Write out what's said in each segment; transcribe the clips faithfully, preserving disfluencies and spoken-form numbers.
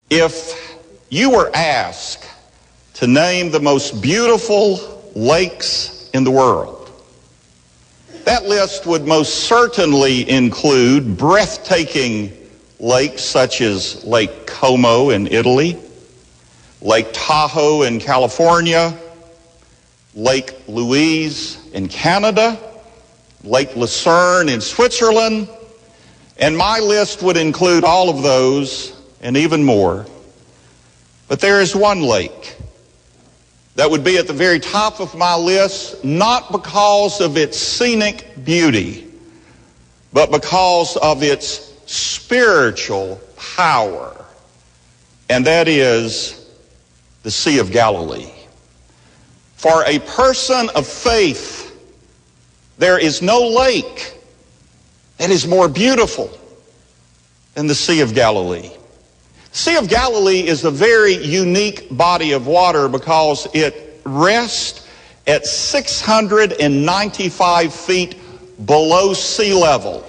If you were asked to name the most beautiful lakes in the world, that list would most certainly include breathtaking lakes such as Lake Como in Italy, Lake Tahoe in California, Lake Louise in Canada, Lake Lucerne in Switzerland, and my list would include all of those and even more. But there is one lake that would be at the very top of my list, not because of its scenic beauty, but because of its spiritual power, and that is the Sea of Galilee. For a person of faith, there is no lake that is more beautiful than the Sea of Galilee. The Sea of Galilee is a very unique body of water because it rests at six hundred ninety-five feet below sea level.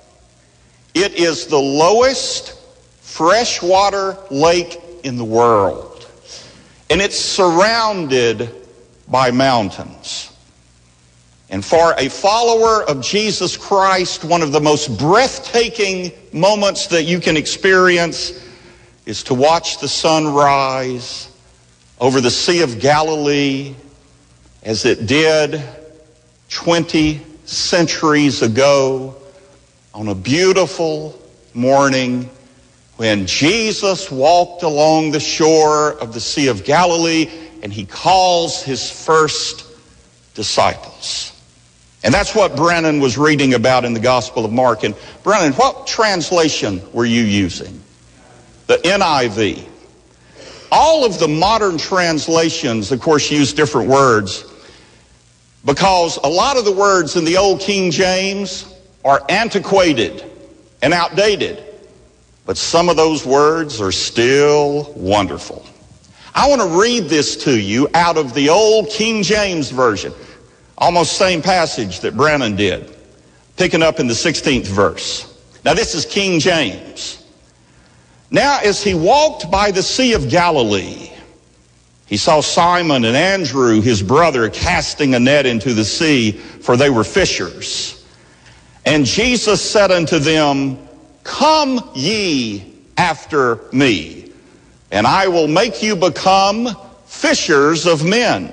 It is the lowest freshwater lake in the world, and it's surrounded by mountains. And for a follower of Jesus Christ, one of the most breathtaking moments that you can experience is to watch the sun rise over the Sea of Galilee as it did twenty centuries ago on a beautiful morning when Jesus walked along the shore of the Sea of Galilee and he calls his first disciples. And that's what Brennan was reading about in the Gospel of Mark. And Brennan, what translation were you using? The N I V. All of the modern translations, of course, use different words because a lot of the words in the Old King James are antiquated and outdated. But some of those words are still wonderful. I want to read this to you out of the Old King James Version. Almost same passage that Brennan did, picking up in the sixteenth verse. Now this is King James. Now as he walked by the Sea of Galilee, he saw Simon and Andrew, his brother, casting a net into the sea, for they were fishers. And Jesus said unto them, Come ye after me, and I will make you become fishers of men.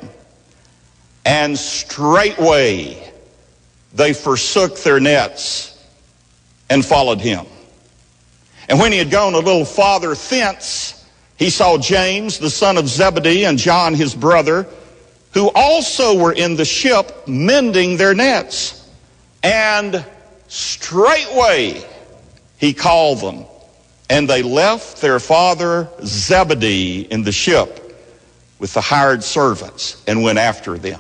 And straightway they forsook their nets and followed him. And when he had gone a little farther thence, he saw James, the son of Zebedee, and John, his brother, who also were in the ship mending their nets. And straightway he called them, and they left their father Zebedee in the ship with the hired servants and went after them.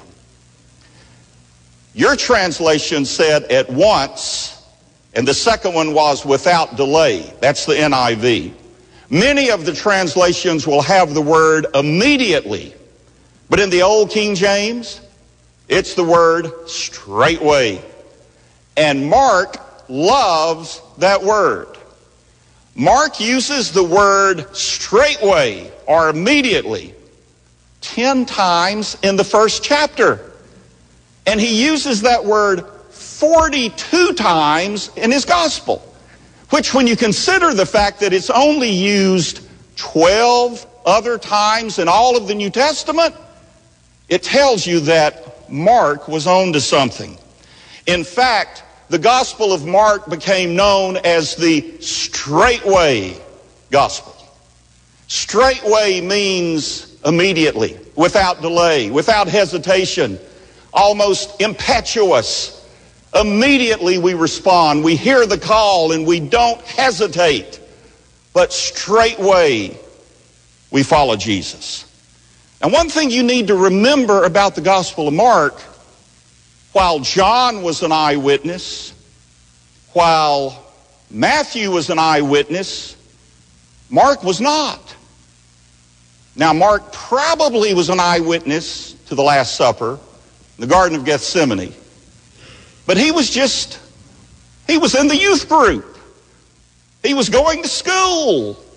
Your translation said at once, and the second one was without delay. That's the N I V. Many of the translations will have the word immediately, but in the Old King James, it's the word straightway. And Mark loves that word. Mark uses the word straightway or immediately ten times in the first chapter. And he uses that word forty-two times in his gospel, which when you consider the fact that it's only used twelve other times in all of the New Testament, it tells you that Mark was on to something. In fact, the Gospel of Mark became known as the straightway gospel. Straightway means immediately, without delay, without hesitation, almost impetuous. Immediately we respond. We hear the call and we don't hesitate, but straightway we follow Jesus. And one thing you need to remember about the Gospel of Mark, while John was an eyewitness, while Matthew was an eyewitness, Mark was not. Now, Mark probably was an eyewitness to the Last Supper, the Garden of Gethsemane. But he was just, he was in the youth group. He was going to school.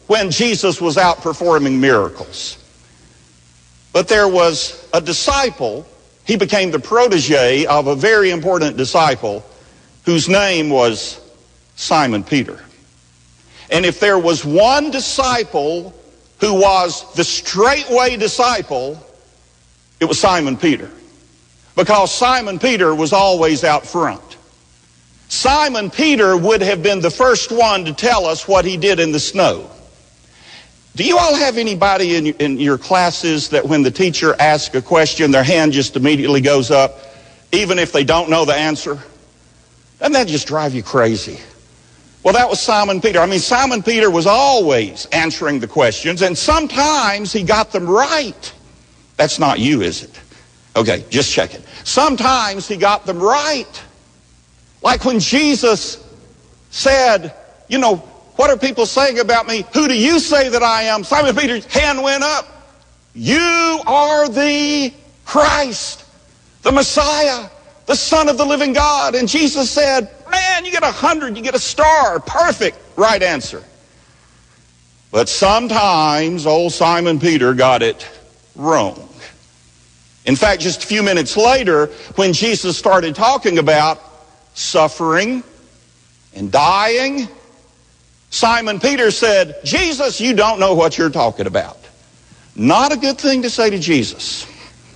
when Jesus was out performing miracles. But there was a disciple. He became the protege of a very important disciple whose name was Simon Peter. And if there was one disciple who was the straightway disciple, it was Simon Peter. Because Simon Peter was always out front. Simon Peter would have been the first one to tell us what he did in the snow. Do you all have anybody in, in your classes that when the teacher asks a question, their hand just immediately goes up, even if they don't know the answer? Doesn't that just drive you crazy? Well, that was Simon Peter. I mean, Simon Peter was always answering the questions, and sometimes he got them right. That's not you, is it? Okay, just check it. Sometimes he got them right. Like when Jesus said, you know, what are people saying about me? Who do you say that I am? Simon Peter's hand went up. You are the Christ, the Messiah, the Son of the living God. And Jesus said, man, you get a hundred, you get a star. Perfect. Right answer. But sometimes old Simon Peter got it wrong. In fact, just a few minutes later, when Jesus started talking about suffering and dying, Simon Peter said, Jesus, you don't know what you're talking about. Not a good thing to say to Jesus.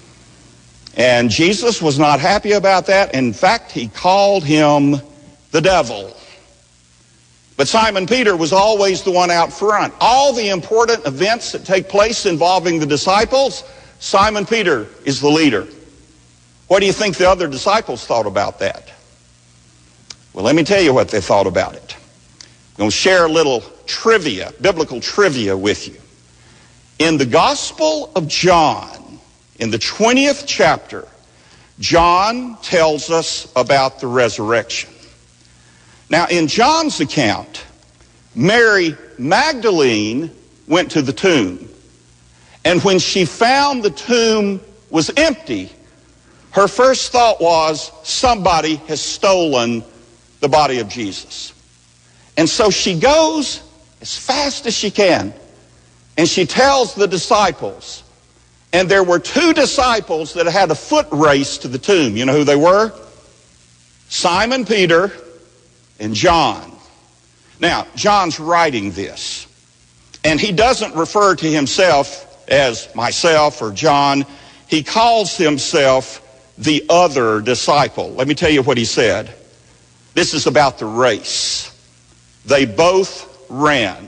And Jesus was not happy about that. In fact, he called him the devil. But Simon Peter was always the one out front. All the important events that take place involving the disciples, Simon Peter is the leader. What do you think the other disciples thought about that? Well, let me tell you what they thought about it. I'm going to share a little trivia, biblical trivia with you. In the Gospel of John, in the twentieth chapter, John tells us about the resurrection. Now, in John's account, Mary Magdalene went to the tomb. And when she found the tomb was empty, her first thought was, somebody has stolen the body of Jesus. And so she goes as fast as she can, and she tells the disciples. And there were two disciples that had a foot race to the tomb. You know who they were? Simon Peter and John. Now, John's writing this, and he doesn't refer to himself as myself or John. He calls himself the other disciple. Let me tell you what he said. This is about the race. They both ran,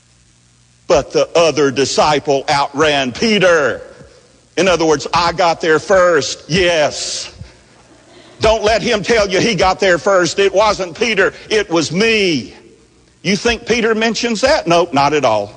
but the other disciple outran Peter. In other words, I got there first. Yes. Don't let him tell you he got there first. It wasn't Peter, it was me. You think Peter mentions that? Nope, not at all.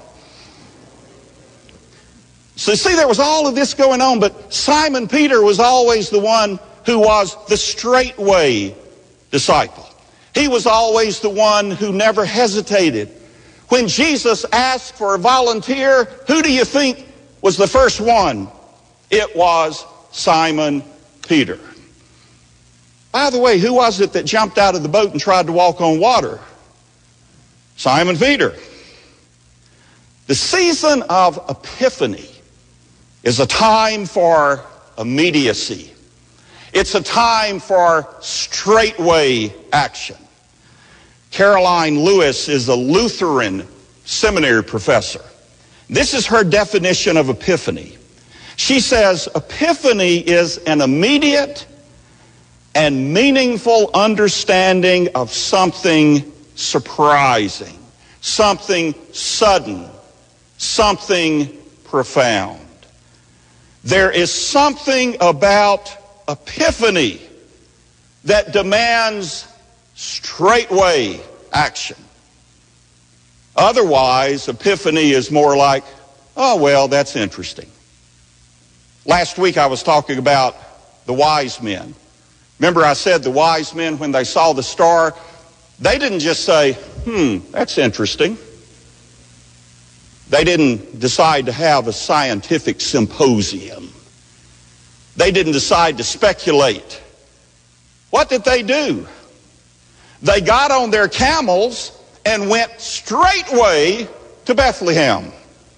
So see, there was all of this going on, but Simon Peter was always the one who was the straightway disciple. He was always the one who never hesitated. When Jesus asked for a volunteer, who do you think was the first one? It was Simon Peter. By the way, who was it that jumped out of the boat and tried to walk on water? Simon Peter. The season of Epiphany is a time for immediacy. It's a time for straightway action. Caroline Lewis is a Lutheran seminary professor. This is her definition of epiphany. She says, epiphany is an immediate and meaningful understanding of something surprising, something sudden, something profound. There is something about epiphany that demands straightway action. Otherwise, epiphany is more like, oh, well, that's interesting. Last week I was talking about the wise men. Remember I said the wise men, when they saw the star, they didn't just say, hmm, that's interesting. They didn't decide to have a scientific symposium. They didn't decide to speculate. What did they do? They got on their camels and went straightway to Bethlehem.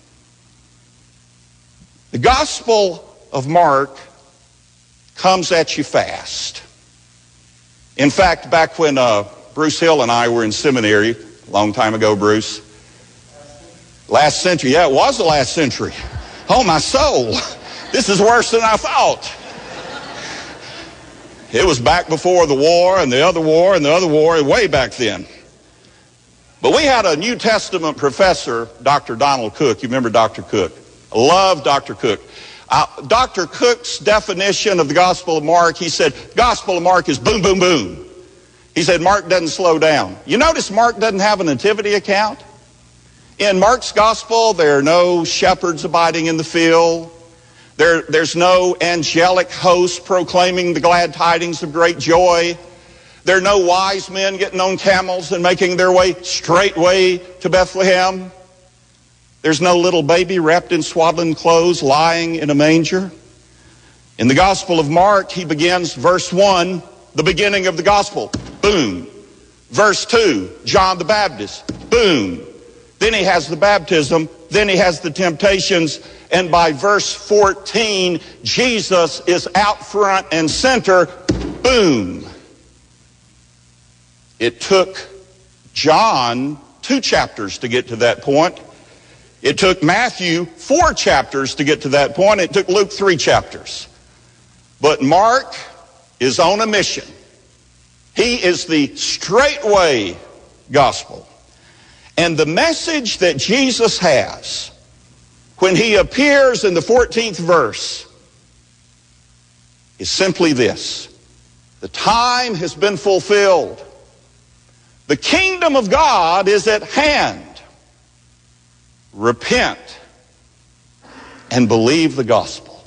The Gospel of Mark comes at you fast. In fact, back when uh, Bruce Hill and I were in seminary, a long time ago, Bruce, last century, yeah, it was the last century. Oh, my soul, this is worse than I thought. It was back before the war and the other war and the other war, way back then. But we had a New Testament professor, Doctor Donald Cook. You remember Doctor Cook? I love Doctor Cook. Uh, Doctor Cook's definition of the Gospel of Mark, he said, Gospel of Mark is boom, boom, boom. He said Mark doesn't slow down. You notice Mark doesn't have a nativity account? In Mark's Gospel, there are no shepherds abiding in the field. There, there's no angelic host proclaiming the glad tidings of great joy. There are no wise men getting on camels and making their way straightway to Bethlehem. There's no little baby wrapped in swaddling clothes lying in a manger. In the Gospel of Mark, he begins verse one, the beginning of the Gospel, boom. Verse two, John the Baptist, boom. Then he has the baptism, then he has the temptations, and by verse fourteen, Jesus is out front and center, boom. It took John two chapters to get to that point. It took Matthew four chapters to get to that point. It took Luke three chapters. But Mark is on a mission. He is the straightway gospel. And the message that Jesus has when he appears in the fourteenth verse is simply this: the time has been fulfilled. The kingdom of God is at hand. Repent and believe the gospel.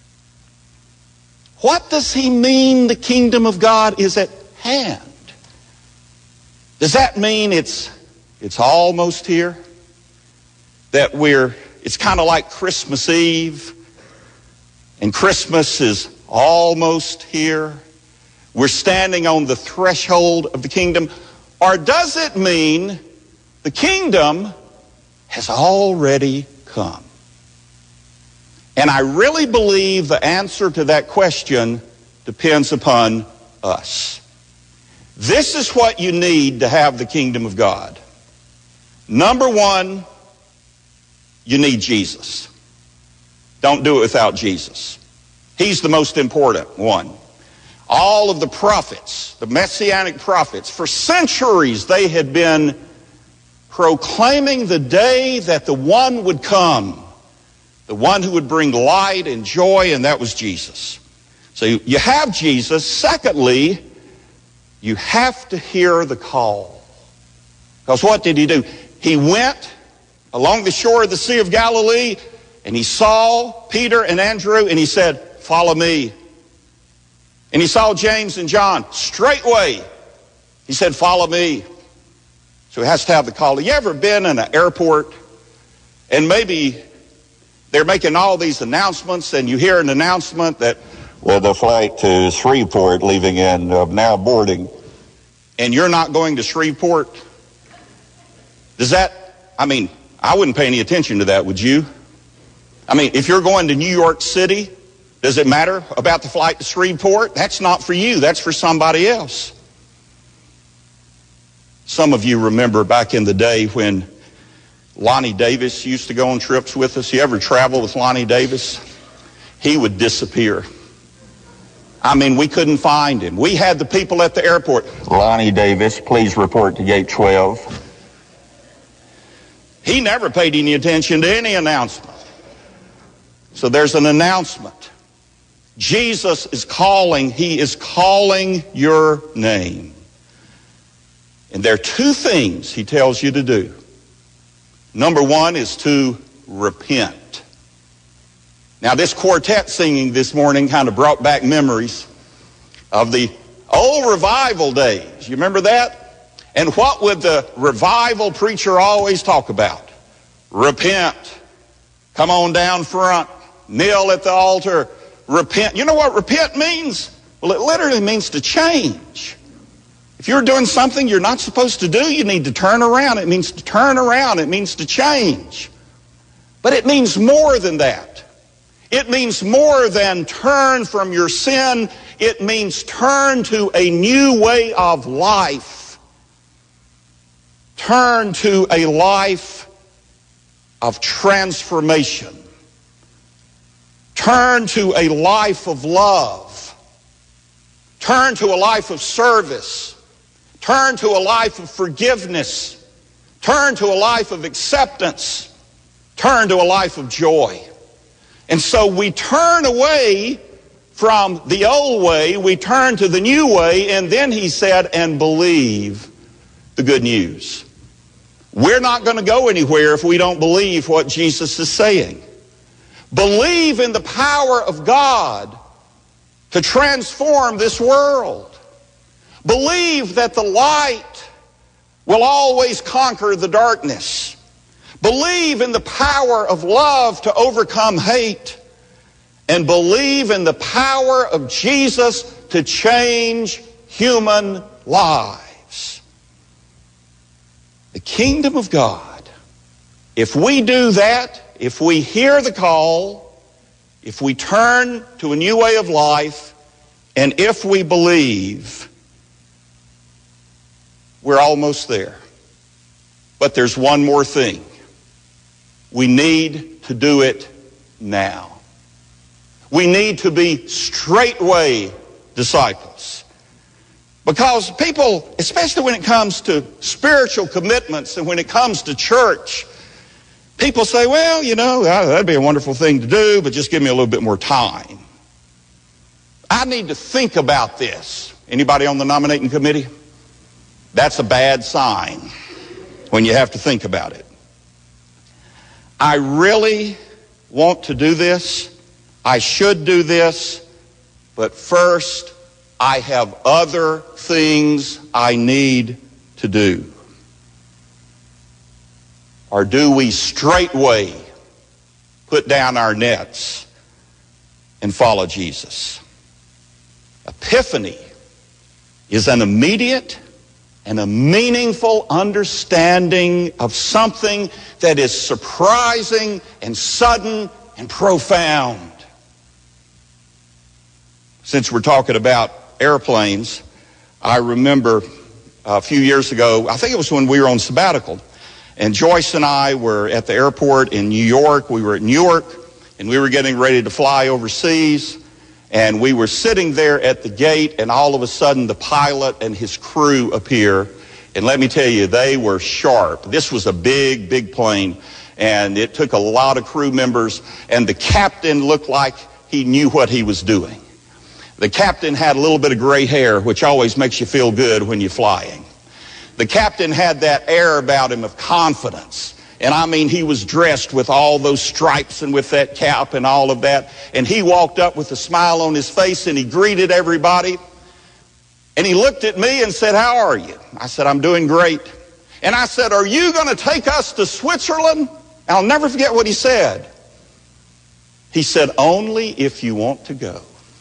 What does he mean the kingdom of God is at hand? Does that mean it's it's almost here? That we're it's kind of like Christmas Eve and Christmas is almost here? We're standing on the threshold of the kingdom? Or does it mean the kingdom has already come? And I really believe the answer to that question depends upon us. This is what you need to have the kingdom of God. Number one, you need Jesus. Don't do it without Jesus. He's the most important one. All of the prophets, the messianic prophets, for centuries they had been proclaiming the day that the one would come, the one who would bring light and joy, and that was Jesus. So you have Jesus. Secondly, you have to hear the call. Because what did he do? He went along the shore of the Sea of Galilee, and he saw Peter and Andrew, and he said, follow me. And he saw James and John. Straightway, he said, follow me. So he has to have the call. Have you ever been in an airport and maybe they're making all these announcements and you hear an announcement that, well, the flight to Shreveport leaving in uh, now boarding, and you're not going to Shreveport? Does that, I mean, I wouldn't pay any attention to that, would you? I mean, if you're going to New York City, does it matter about the flight to Shreveport? That's not for you. That's for somebody else. Some of you remember back in the day when Lonnie Davis used to go on trips with us. You ever travel with Lonnie Davis? He would disappear. I mean, we couldn't find him. We had the people at the airport. Lonnie Davis, please report to gate twelve. He never paid any attention to any announcement. So there's an announcement. Jesus is calling. He is calling your name. And there are two things he tells you to do. Number one is to repent. Now, this quartet singing this morning kind of brought back memories of the old revival days. You remember that? And what would the revival preacher always talk about? Repent. Come on down front. Kneel at the altar. Repent. You know what repent means? Well, it literally means to change. If you're doing something you're not supposed to do, you need to turn around. It means to turn around. It means to change. But it means more than that. It means more than turn from your sin. It means turn to a new way of life. Turn to a life of transformation. Turn to a life of love. Turn to a life of service. Turn to a life of forgiveness. Turn to a life of acceptance. Turn to a life of joy. And so we turn away from the old way, we turn to the new way, and then he said, and believe the good news. We're not going to go anywhere if we don't believe what Jesus is saying. Believe in the power of God to transform this world. Believe that the light will always conquer the darkness. Believe in the power of love to overcome hate. And believe in the power of Jesus to change human lives. The kingdom of God. If we do that, if we hear the call, if we turn to a new way of life, and if we believe, we're almost there. But there's one more thing. We need to do it now. We need to be straightway disciples. Because people, especially when it comes to spiritual commitments and when it comes to church, people say, well, you know, that'd be a wonderful thing to do, but just give me a little bit more time. I need to think about this. Anybody on the nominating committee? That's a bad sign when you have to think about it. I really want to do this. I should do this. But first, I have other things I need to do. Or do we straightway put down our nets and follow Jesus? Epiphany is an immediate and a meaningful understanding of something that is surprising and sudden and profound. Since we're talking about airplanes, I remember a few years ago, I think it was when we were on sabbatical, and Joyce and I were at the airport in New York. We were at Newark, and we were getting ready to fly overseas. And we were sitting there at the gate, and all of a sudden the pilot and his crew appear. And let me tell you, they were sharp. This was a big, big plane, and it took a lot of crew members. And the captain looked like he knew what he was doing. The captain had a little bit of gray hair, which always makes you feel good when you're flying. The captain had that air about him of confidence. And I mean, he was dressed with all those stripes and with that cap and all of that. And he walked up with a smile on his face and he greeted everybody. And he looked at me and said, how are you? I said, I'm doing great. And I said, are you going to take us to Switzerland? I'll never forget what he said. He said, only if you want to go.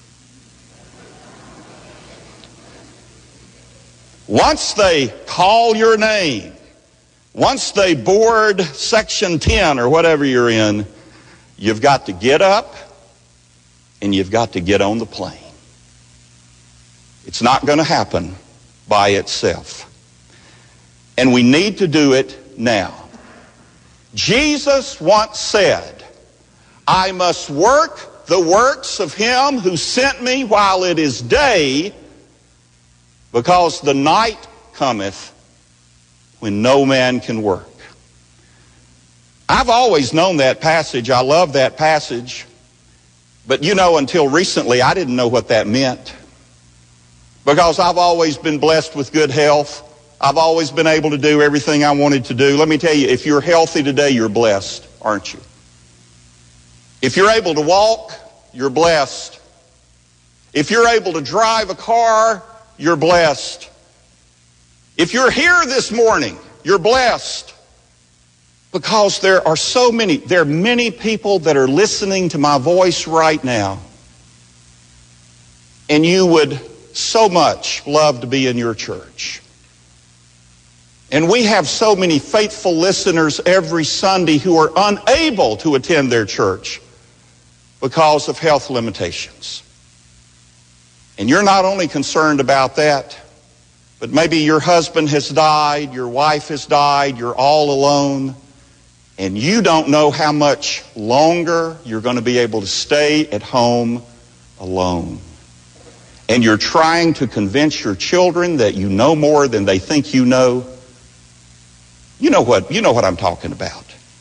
Once they call your name, once they board section ten or whatever you're in, you've got to get up and you've got to get on the plane. It's not going to happen by itself. And we need to do it now. Jesus once said, I must work the works of him who sent me while it is day, because the night cometh when no man can work. I've always known that passage. I love that passage. But you know, until recently, I didn't know what that meant. Because I've always been blessed with good health. I've always been able to do everything I wanted to do. Let me tell you, if you're healthy today, you're blessed, aren't you? If you're able to walk, you're blessed. If you're able to drive a car, you're blessed. If you're here this morning, you're blessed. Because there are so many, there are many people that are listening to my voice right now. And you would so much love to be in your church. And we have so many faithful listeners every Sunday who are unable to attend their church because of health limitations. And you're not only concerned about that, but maybe your husband has died, your wife has died, you're all alone, and you don't know how much longer you're going to be able to stay at home alone. And you're trying to convince your children that you know more than they think you know. You know what, you know what I'm talking about.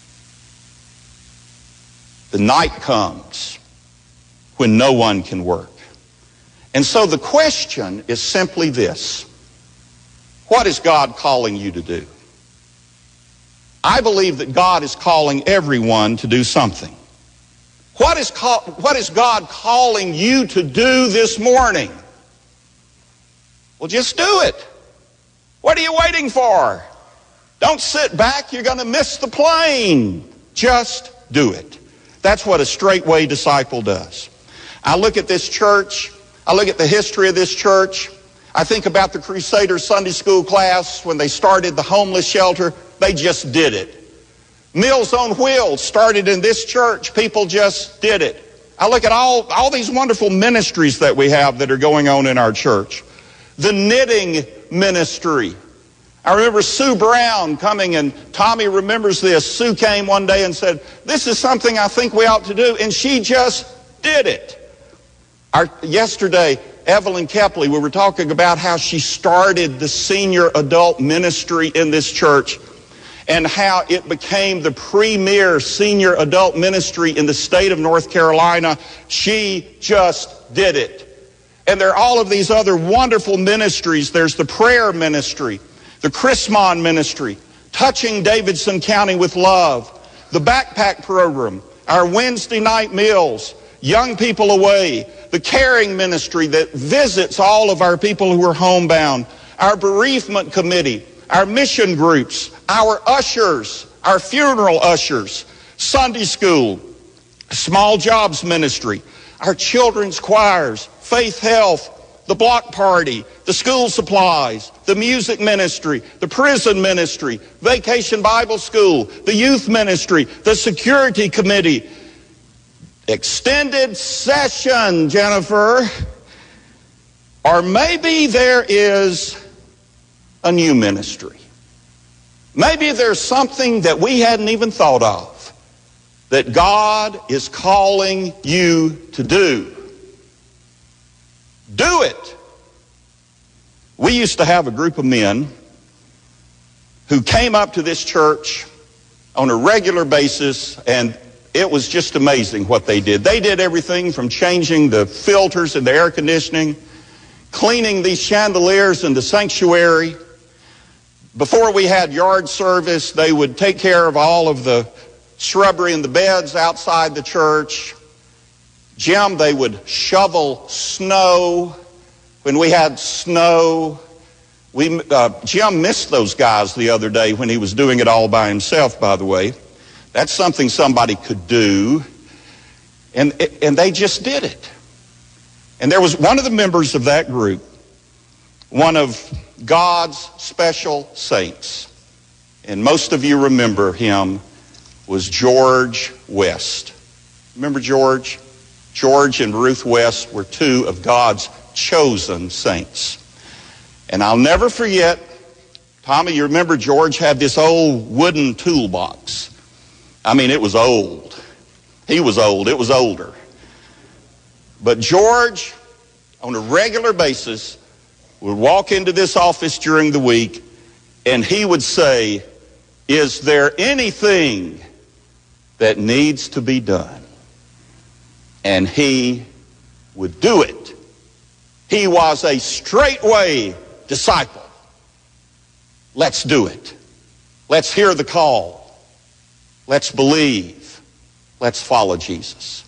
The night comes when no one can work. And so the question is simply this: what is God calling you to do? I believe that God is calling everyone to do something. What is, call, what is God calling you to do this morning? Well, just do it. What are you waiting for? Don't sit back. You're going to miss the plane. Just do it. That's what a straightway disciple does. I look at this church. I look at the history of this church. I think about the Crusader Sunday school class when they started the homeless shelter. They just did it. Meals on Wheels started in this church. People just did it. I look at all, all these wonderful ministries that we have that are going on in our church. The knitting ministry. I remember Sue Brown coming, and Tommy remembers this. Sue came one day and said, "This is something I think we ought to do," and she just did it. Our, yesterday, Evelyn Kepley, we were talking about how she started the senior adult ministry in this church and how it became the premier senior adult ministry in the state of North Carolina. She just did it. And there are all of these other wonderful ministries. There's the prayer ministry, the Chrismon ministry, Touching Davidson County with Love, the backpack program, our Wednesday night meals, Young People Away, the caring ministry that visits all of our people who are homebound, our bereavement committee, our mission groups, our ushers, our funeral ushers, Sunday school, small jobs ministry, our children's choirs, faith health, the block party, the school supplies, the music ministry, the prison ministry, vacation Bible school, the youth ministry, the security committee, extended session, Jennifer. Or maybe there is a new ministry. Maybe there's something that we hadn't even thought of that God is calling you to do. Do it. We used to have a group of men who came up to this church on a regular basis, and it was just amazing what they did. They did everything from changing the filters in the air conditioning, cleaning these chandeliers in the sanctuary. Before we had yard service, they would take care of all of the shrubbery and the beds outside the church. Jim, they would shovel snow when we had snow. We, uh, Jim missed those guys the other day when he was doing it all by himself, by the way. That's something somebody could do. And, and they just did it. And there was one of the members of that group, one of God's special saints, and most of you remember him, was George West. Remember George? George and Ruth West were two of God's chosen saints. And I'll never forget, Tommy, you remember George had this old wooden toolbox. I mean, it was old. He was old. It was older. But George, on a regular basis, would walk into this office during the week, and he would say, "Is there anything that needs to be done?" And he would do it. He was a straightway disciple. Let's do it. Let's hear the call. Let's believe. Let's follow Jesus.